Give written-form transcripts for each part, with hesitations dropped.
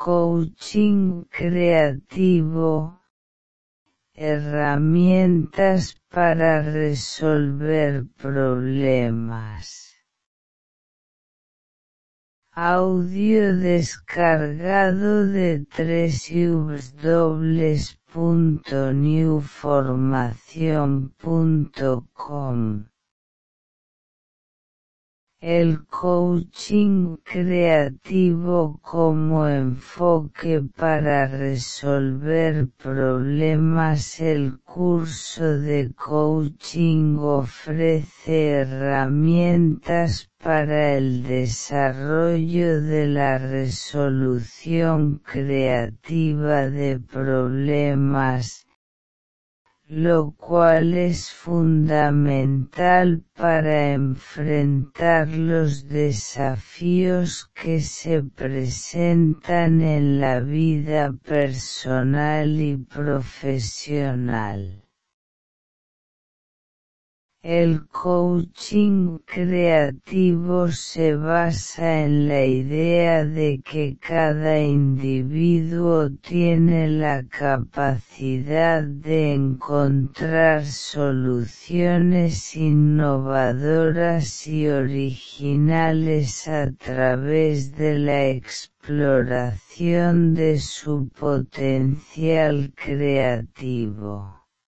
Coaching creativo. Herramientas para resolver problemas. Audio descargado de www.newformacion.com. El coaching creativo como enfoque para resolver problemas. El curso de coaching ofrece herramientas para el desarrollo de la resolución creativa de problemas, lo cual es fundamental para enfrentar los desafíos que se presentan en la vida personal y profesional. El coaching creativo se basa en la idea de que cada individuo tiene la capacidad de encontrar soluciones innovadoras y originales a través de la exploración de su potencial creativo.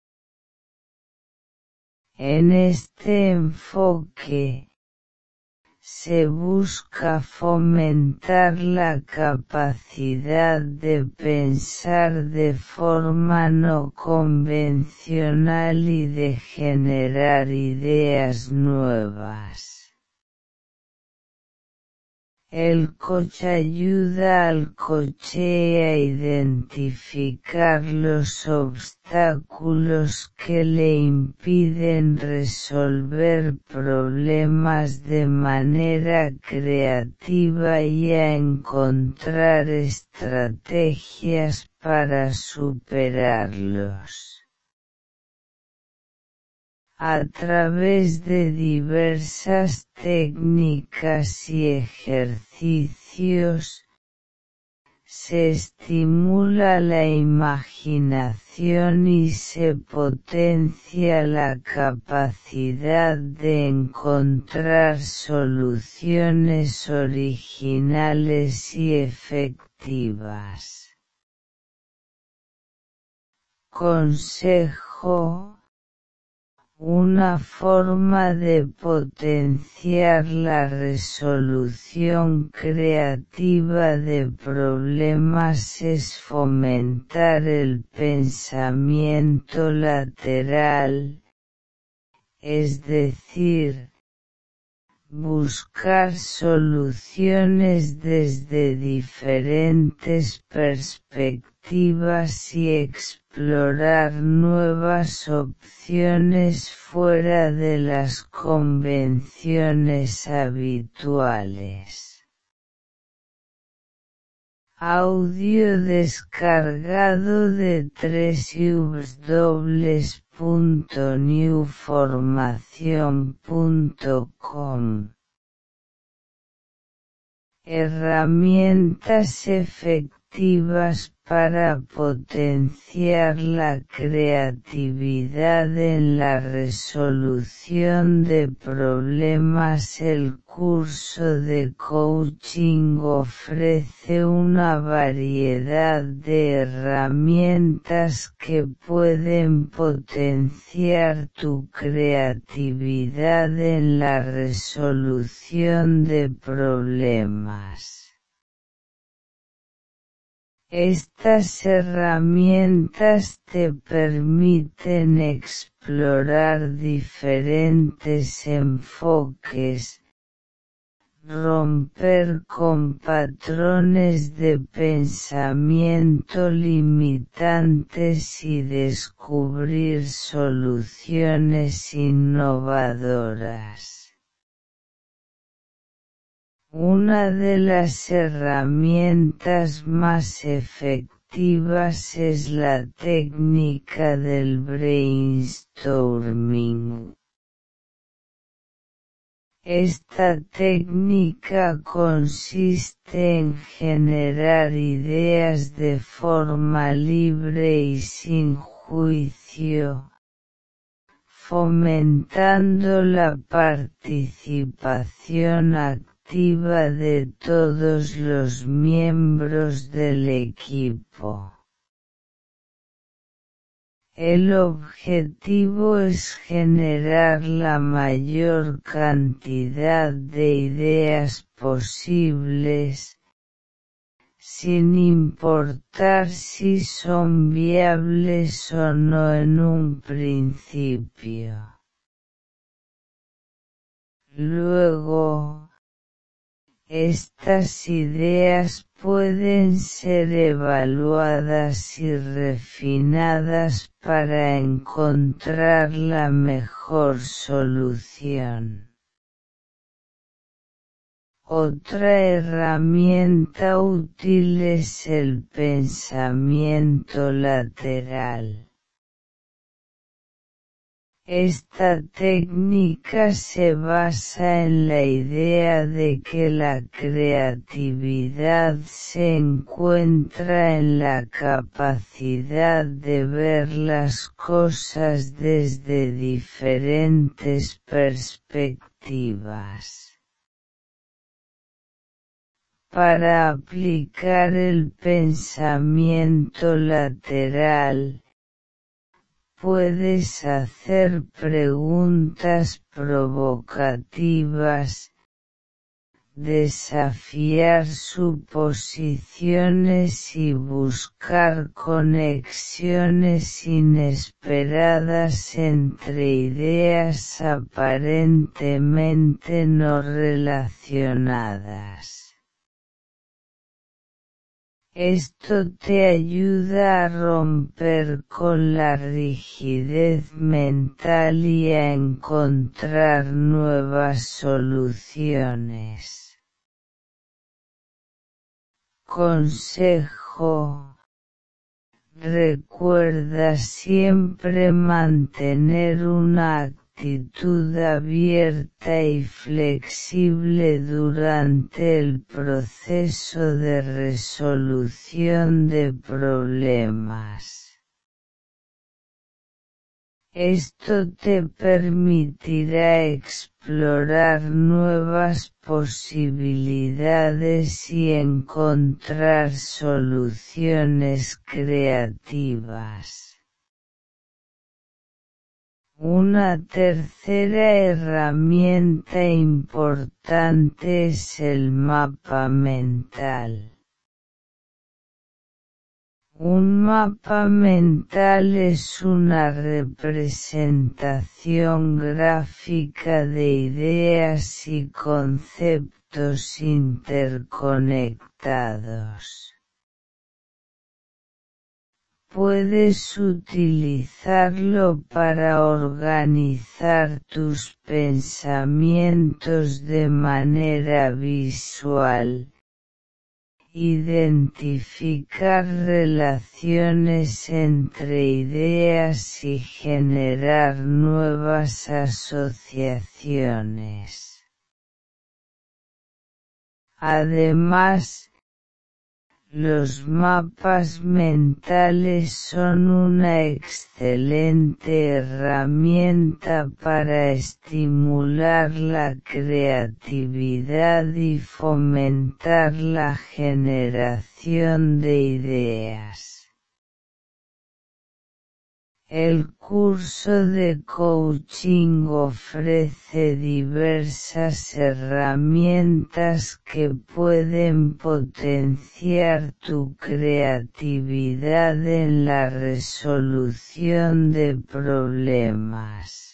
En este enfoque, se busca fomentar la capacidad de pensar de forma no convencional y de generar ideas nuevas. El coach ayuda al coachee a identificar los obstáculos que le impiden resolver problemas de manera creativa y a encontrar estrategias para superarlos. A través de diversas técnicas y ejercicios, se estimula la imaginación y se potencia la capacidad de encontrar soluciones originales y efectivas. Consejo. Una forma de potenciar la resolución creativa de problemas es fomentar el pensamiento lateral, es decir, buscar soluciones desde diferentes perspectivas y explorar nuevas opciones fuera de las convenciones habituales. Audio descargado de www.newformacion.com. Herramientas efectivas para potenciar la creatividad en la resolución de problemas. El curso de coaching ofrece una variedad de herramientas que pueden potenciar tu creatividad en la resolución de problemas. Estas herramientas te permiten explorar diferentes enfoques, romper con patrones de pensamiento limitantes y descubrir soluciones innovadoras. Una de las herramientas más efectivas es la técnica del brainstorming. Esta técnica consiste en generar ideas de forma libre y sin juicio, fomentando la participación activa de todos los miembros del equipo. El objetivo es generar la mayor cantidad de ideas posibles, sin importar si son viables o no en un principio. Luego, estas ideas pueden ser evaluadas y refinadas para encontrar la mejor solución. Otra herramienta útil es el pensamiento lateral. Esta técnica se basa en la idea de que la creatividad se encuentra en la capacidad de ver las cosas desde diferentes perspectivas. Para aplicar el pensamiento lateral, puedes hacer preguntas provocativas, desafiar suposiciones y buscar conexiones inesperadas entre ideas aparentemente no relacionadas. Esto te ayuda a romper con la rigidez mental y a encontrar nuevas soluciones. Consejo: recuerda siempre mantener una actitud abierta y flexible durante el proceso de resolución de problemas. Esto te permitirá explorar nuevas posibilidades y encontrar soluciones creativas. Una tercera herramienta importante es el mapa mental. Un mapa mental es una representación gráfica de ideas y conceptos interconectados. Puedes utilizarlo para organizar tus pensamientos de manera visual, identificar relaciones entre ideas y generar nuevas asociaciones. Además, los mapas mentales son una excelente herramienta para estimular la creatividad y fomentar la generación de ideas. El curso de coaching ofrece diversas herramientas que pueden potenciar tu creatividad en la resolución de problemas.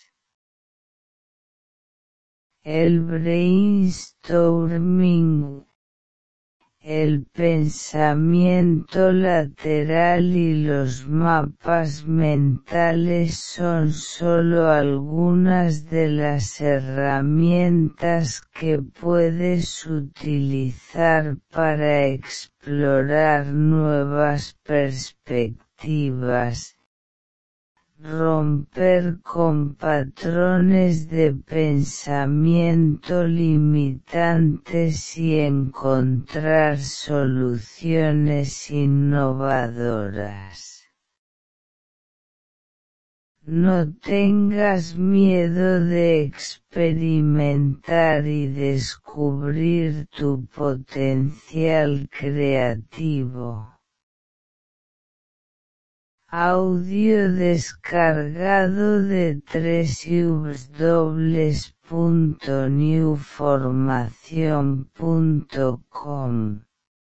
El brainstorming, el pensamiento lateral y los mapas mentales son solo algunas de las herramientas que puedes utilizar para explorar nuevas perspectivas, romper con patrones de pensamiento limitantes y encontrar soluciones innovadoras. No tengas miedo de experimentar y descubrir tu potencial creativo. Audio descargado de www.newformacion.com.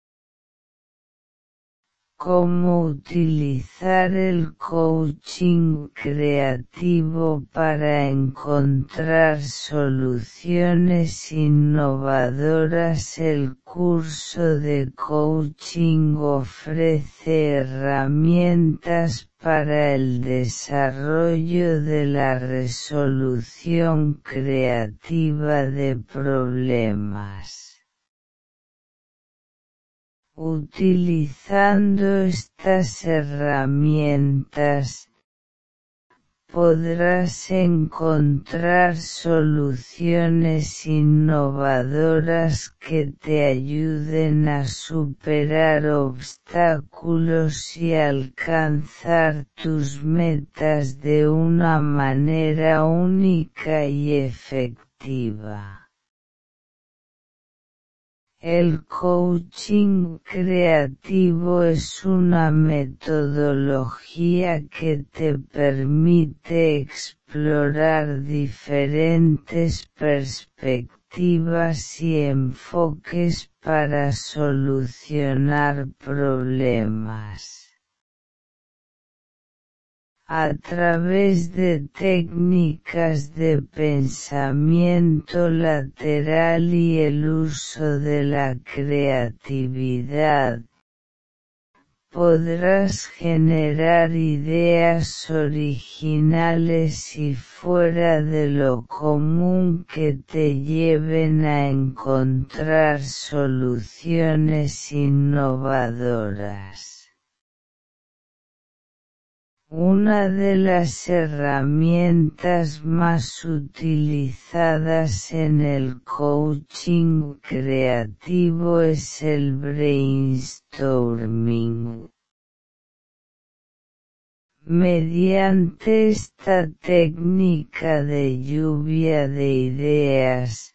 Cómo utilizar el coaching creativo para encontrar soluciones innovadoras. El curso de coaching ofrece herramientas para el desarrollo de la resolución creativa de problemas. Utilizando estas herramientas, podrás encontrar soluciones innovadoras que te ayuden a superar obstáculos y alcanzar tus metas de una manera única y efectiva. El coaching creativo es una metodología que te permite explorar diferentes perspectivas y enfoques para solucionar problemas. A través de técnicas de pensamiento lateral y el uso de la creatividad, podrás generar ideas originales y fuera de lo común que te lleven a encontrar soluciones innovadoras. Una de las herramientas más utilizadas en el coaching creativo es el brainstorming. Mediante esta técnica de lluvia de ideas,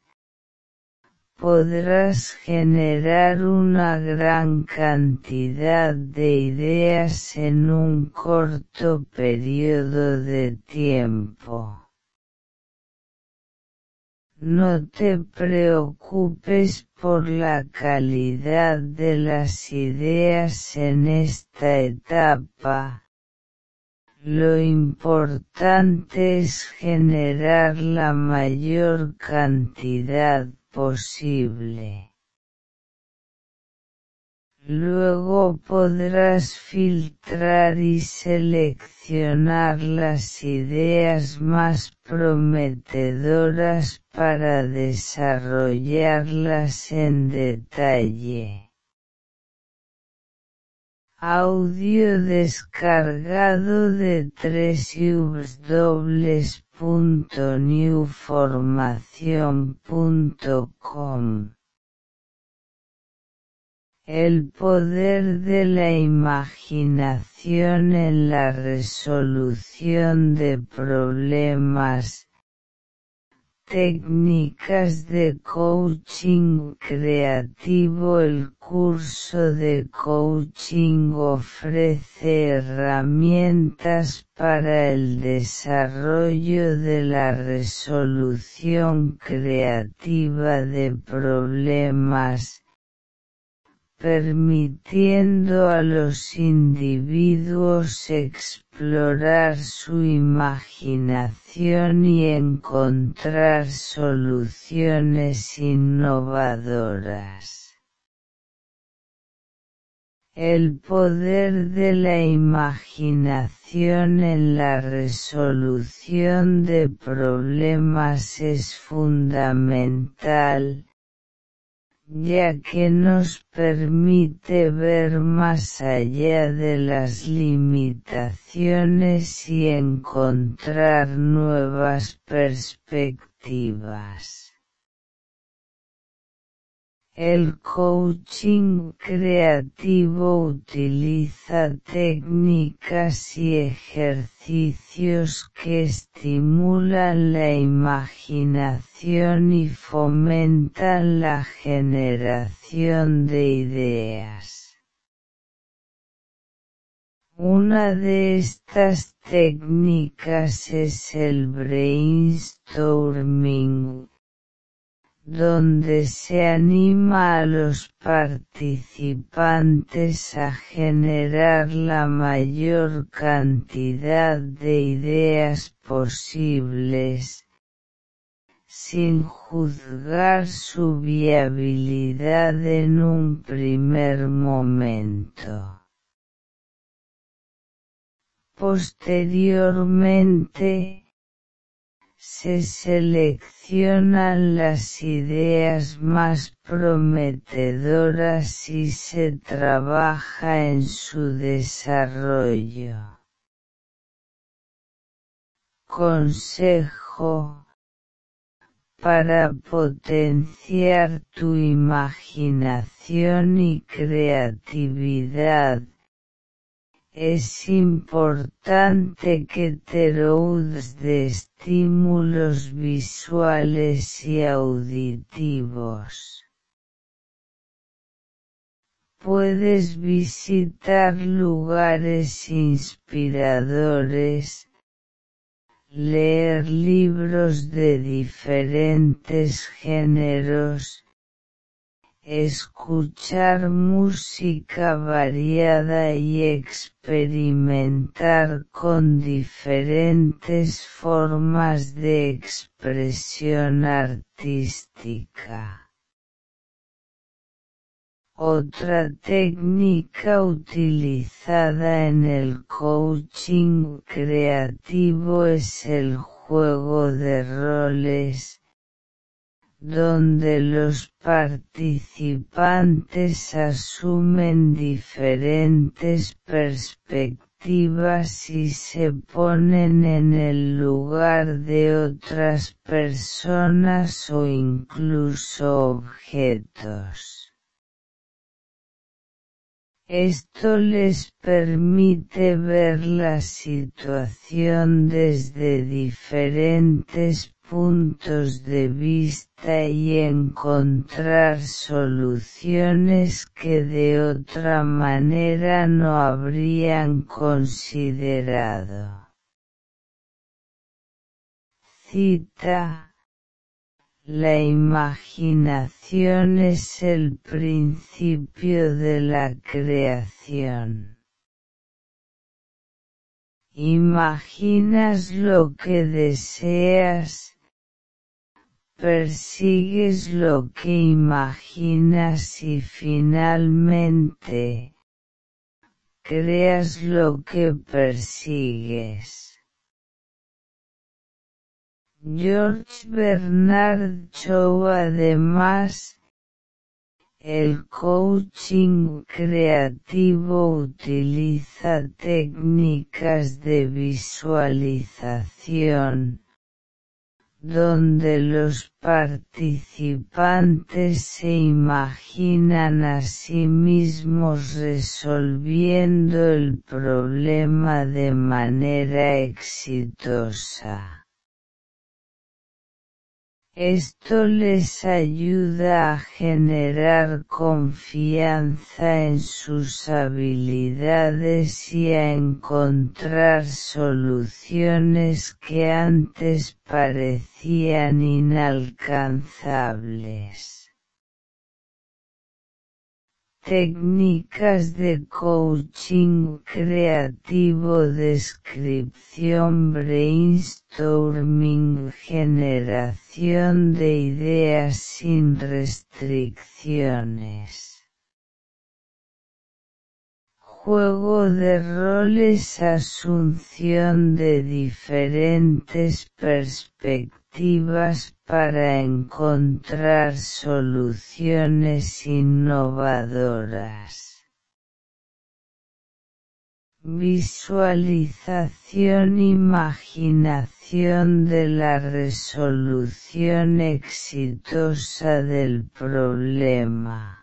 podrás generar una gran cantidad de ideas en un corto periodo de tiempo. No te preocupes por la calidad de las ideas en esta etapa. Lo importante es generar la mayor cantidad posible. Luego podrás filtrar y seleccionar las ideas más prometedoras para desarrollarlas en detalle. Audio descargado de www.newformacion.com. El poder de la imaginación en la resolución de problemas. Técnicas de coaching creativo. El curso de coaching ofrece herramientas para el desarrollo de la resolución creativa de problemas, permitiendo a los individuos explorar su imaginación y encontrar soluciones innovadoras. El poder de la imaginación en la resolución de problemas es fundamental, ya que nos permite ver más allá de las limitaciones y encontrar nuevas perspectivas. El coaching creativo utiliza técnicas y ejercicios que estimulan la imaginación y fomentan la generación de ideas. Una de estas técnicas es el brainstorming, donde se anima a los participantes a generar la mayor cantidad de ideas posibles, sin juzgar su viabilidad en un primer momento. Posteriormente, se seleccionan las ideas más prometedoras y se trabaja en su desarrollo. Consejo: para potenciar tu imaginación y creatividad, es importante que te rodees de estímulos visuales y auditivos. Puedes visitar lugares inspiradores, leer libros de diferentes géneros, escuchar música variada y experimentar con diferentes formas de expresión artística. Otra técnica utilizada en el coaching creativo es el juego de roles, donde los participantes asumen diferentes perspectivas y se ponen en el lugar de otras personas o incluso objetos. Esto les permite ver la situación desde diferentes puntos de vista y encontrar soluciones que de otra manera no habrían considerado. Cita: la imaginación es el principio de la creación. Imaginas lo que deseas, persigues lo que imaginas y finalmente, creas lo que persigues. George Bernard Shaw. Además, el coaching creativo utiliza técnicas de visualización, donde los participantes se imaginan a sí mismos resolviendo el problema de manera exitosa. Esto les ayuda a generar confianza en sus habilidades y a encontrar soluciones que antes parecían inalcanzables. Técnicas de coaching creativo: descripción, brainstorming, generación de ideas sin restricciones. juego de rol es asunción de diferentes perspectivas para encontrar soluciones innovadoras. Visualización, imaginación de la resolución exitosa del problema.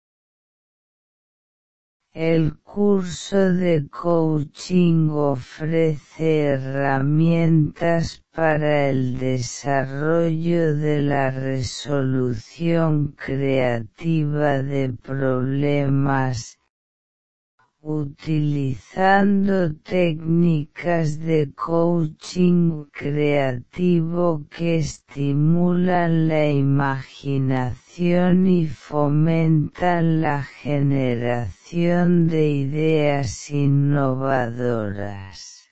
El curso de coaching ofrece herramientas para el desarrollo de la resolución creativa de problemas, utilizando técnicas de coaching creativo que estimulan la imaginación y fomentan la generación de ideas innovadoras.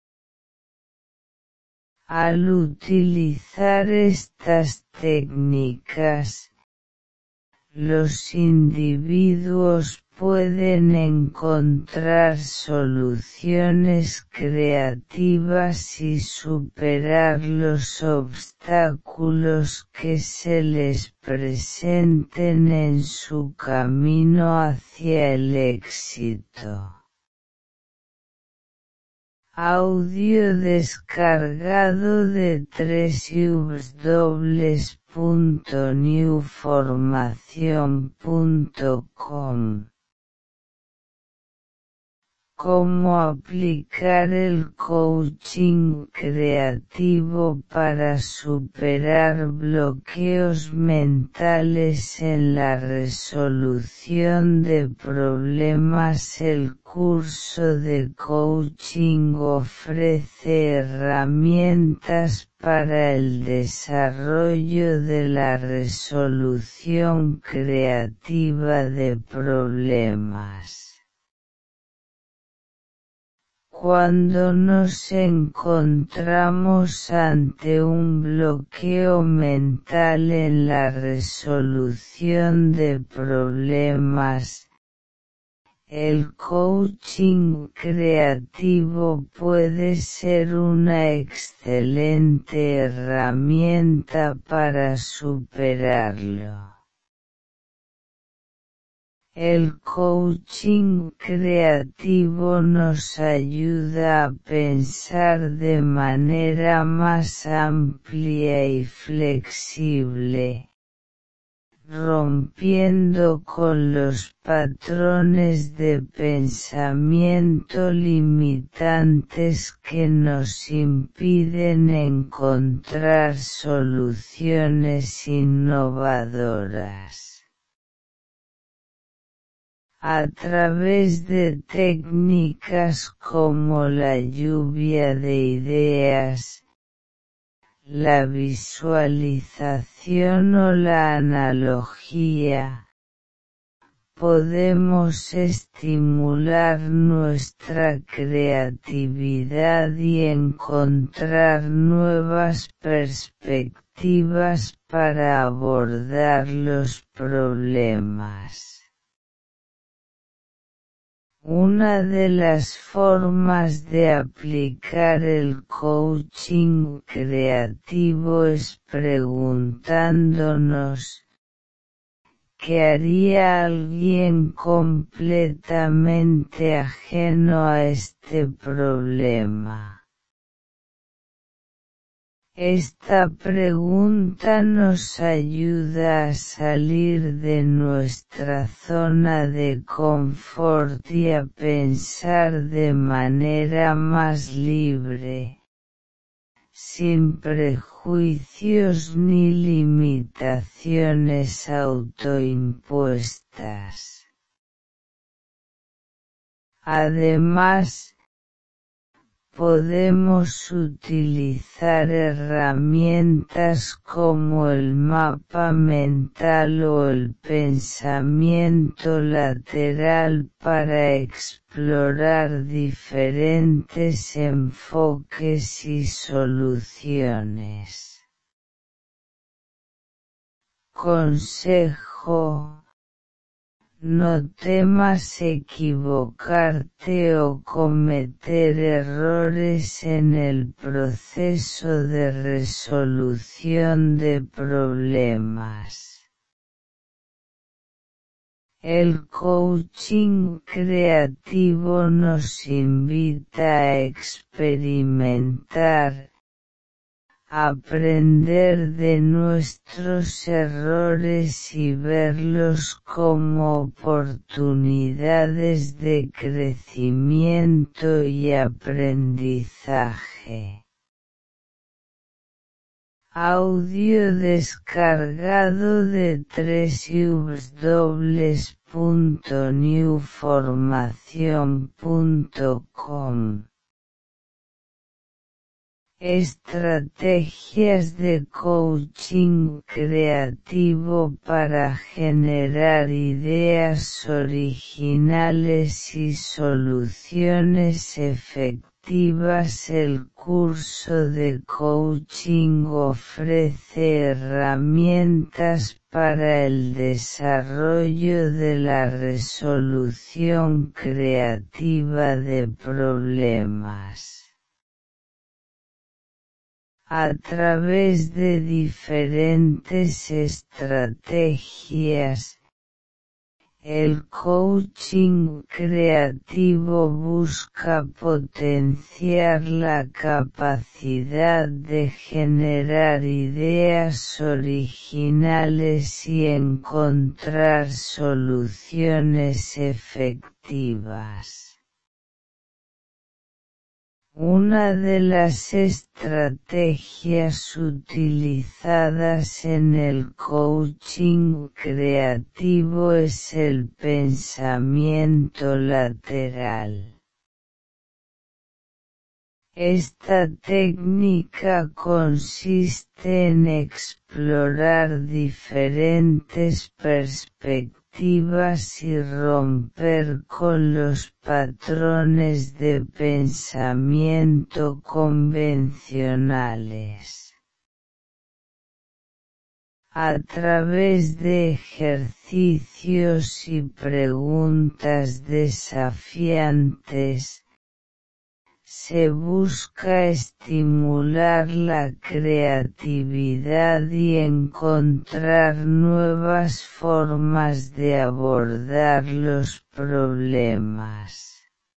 Al utilizar estas técnicas, los individuos pueden encontrar soluciones creativas y superar los obstáculos que se les presenten en su camino hacia el éxito. Audio descargado de www.newformacion.com. Cómo aplicar el coaching creativo para superar bloqueos mentales en la resolución de problemas. El curso de coaching ofrece herramientas para el desarrollo de la resolución creativa de problemas. Cuando nos encontramos ante un bloqueo mental en la resolución de problemas, el coaching creativo puede ser una excelente herramienta para superarlo. El coaching creativo nos ayuda a pensar de manera más amplia y flexible, rompiendo con los patrones de pensamiento limitantes que nos impiden encontrar soluciones innovadoras. A través de técnicas como la lluvia de ideas, la visualización o la analogía, podemos estimular nuestra creatividad y encontrar nuevas perspectivas para abordar los problemas. Una de las formas de aplicar el coaching creativo es preguntándonos, ¿qué haría alguien completamente ajeno a este problema? Esta pregunta nos ayuda a salir de nuestra zona de confort y a pensar de manera más libre, sin prejuicios ni limitaciones autoimpuestas. Además, podemos utilizar herramientas como el mapa mental o el pensamiento lateral para explorar diferentes enfoques y soluciones. Consejo: No temas equivocarte o cometer errores en el proceso de resolución de problemas. El coaching creativo nos invita a experimentar, aprender de nuestros errores y verlos como oportunidades de crecimiento y aprendizaje. Audio descargado de www.newformacion.com. Estrategias de coaching creativo para generar ideas originales y soluciones efectivas. El curso de coaching ofrece herramientas para el desarrollo de la resolución creativa de problemas. A través de diferentes estrategias, el coaching creativo busca potenciar la capacidad de generar ideas originales y encontrar soluciones efectivas. Una de las estrategias utilizadas en el coaching creativo es el pensamiento lateral. Esta técnica consiste en explorar diferentes perspectivas y romper con los patrones de pensamiento convencionales. A través de ejercicios y preguntas desafiantes, se busca estimular la creatividad y encontrar nuevas formas de abordar los problemas.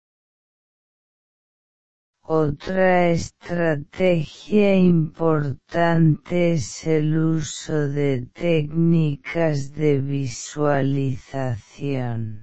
Otra estrategia importante es el uso de técnicas de visualización.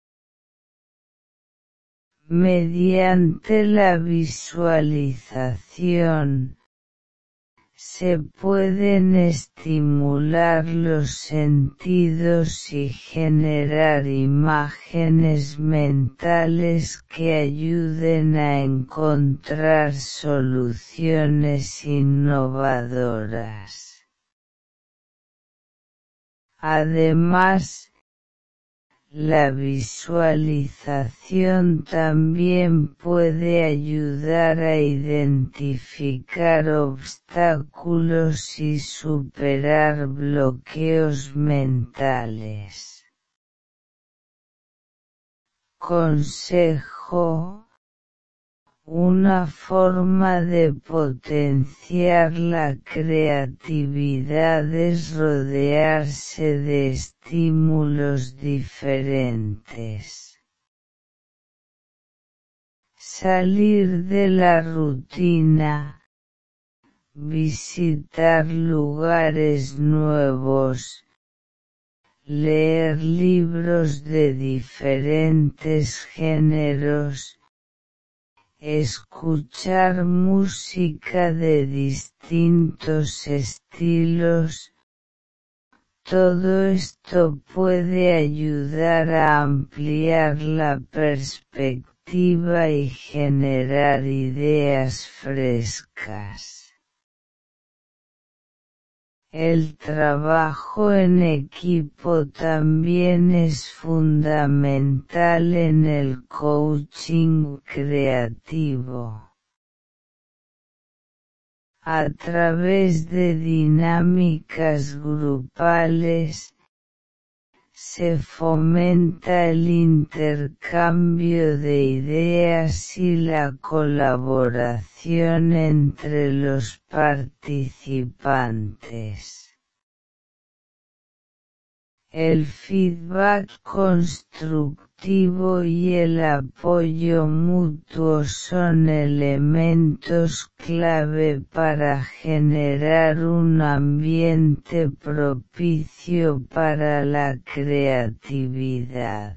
Mediante la visualización, se pueden estimular los sentidos y generar imágenes mentales que ayuden a encontrar soluciones innovadoras. Además, la visualización también puede ayudar a identificar obstáculos y superar bloqueos mentales. Consejo: una forma de potenciar la creatividad es rodearse de estímulos diferentes. Salir de la rutina, visitar lugares nuevos, leer libros de diferentes géneros, escuchar música de distintos estilos. Todo esto puede ayudar a ampliar la perspectiva y generar ideas frescas. El trabajo en equipo también es fundamental en el coaching creativo. A través de dinámicas grupales, se fomenta el intercambio de ideas y la colaboración entre los participantes. El feedback constructivo y el apoyo mutuo son elementos clave para generar un ambiente propicio para la creatividad.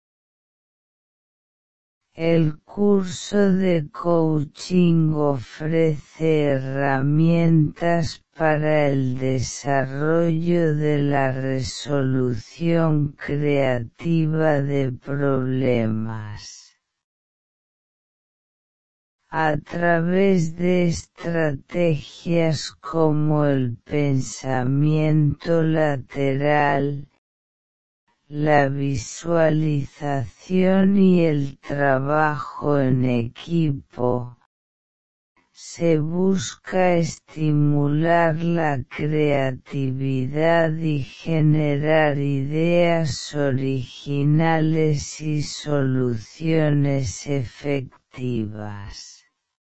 El curso de coaching ofrece herramientas para el desarrollo de la resolución creativa de problemas. A través de estrategias como el pensamiento lateral, la visualización y el trabajo en equipo, se busca estimular la creatividad y generar ideas originales y soluciones efectivas.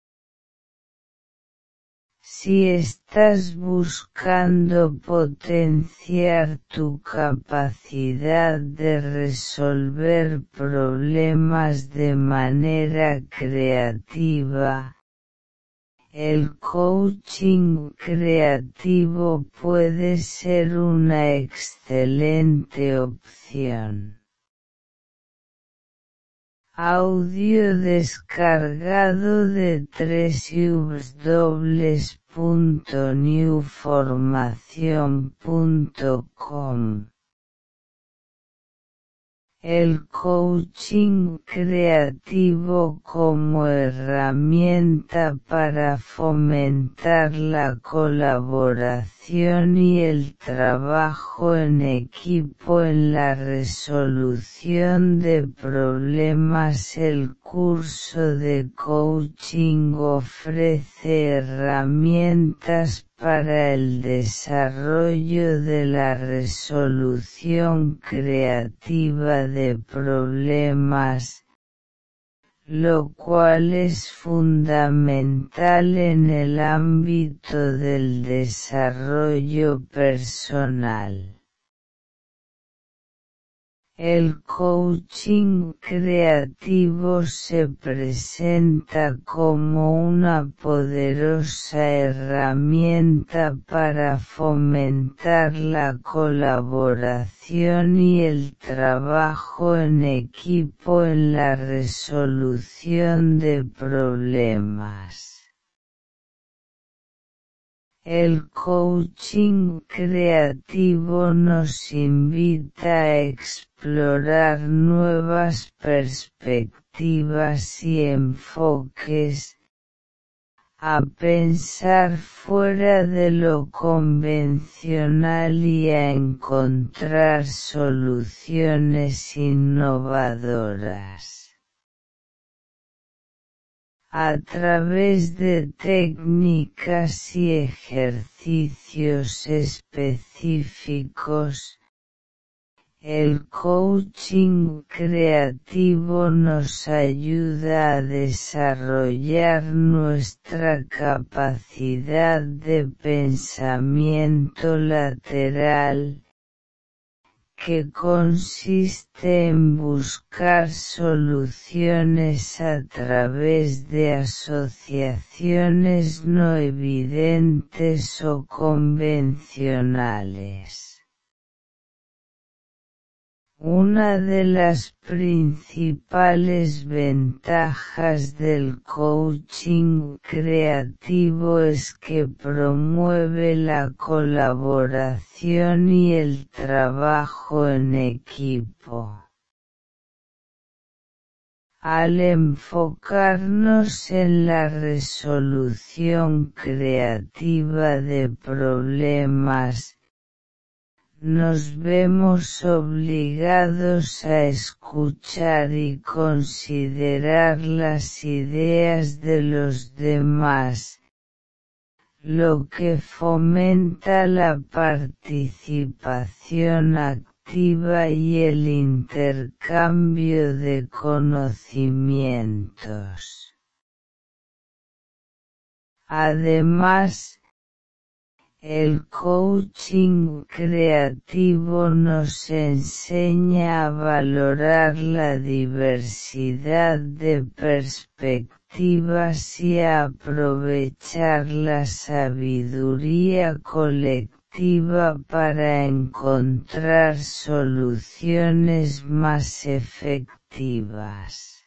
Si estás buscando potenciar tu capacidad de resolver problemas de manera creativa, el coaching creativo puede ser una excelente opción. Audio descargado de www.newformacion.com. El coaching creativo como herramienta para fomentar la colaboración y el trabajo en equipo en la resolución de problemas. El curso de coaching ofrece herramientas para el desarrollo de la resolución creativa de problemas, lo cual es fundamental en el ámbito del desarrollo personal. El coaching creativo se presenta como una poderosa herramienta para fomentar la colaboración y el trabajo en equipo en la resolución de problemas. El coaching creativo nos invita a explorar nuevas perspectivas y enfoques, a pensar fuera de lo convencional y a encontrar soluciones innovadoras. A través de técnicas y ejercicios específicos, el coaching creativo nos ayuda a desarrollar nuestra capacidad de pensamiento lateral, que consiste en buscar soluciones a través de asociaciones no evidentes o convencionales. Una de las principales ventajas del coaching creativo es que promueve la colaboración y el trabajo en equipo. Al enfocarnos en la resolución creativa de problemas, nos vemos obligados a escuchar y considerar las ideas de los demás, lo que fomenta la participación activa colectiva y el intercambio de conocimientos. Además, el coaching creativo nos enseña a valorar la diversidad de perspectivas y a aprovechar la sabiduría colectiva para encontrar soluciones más efectivas.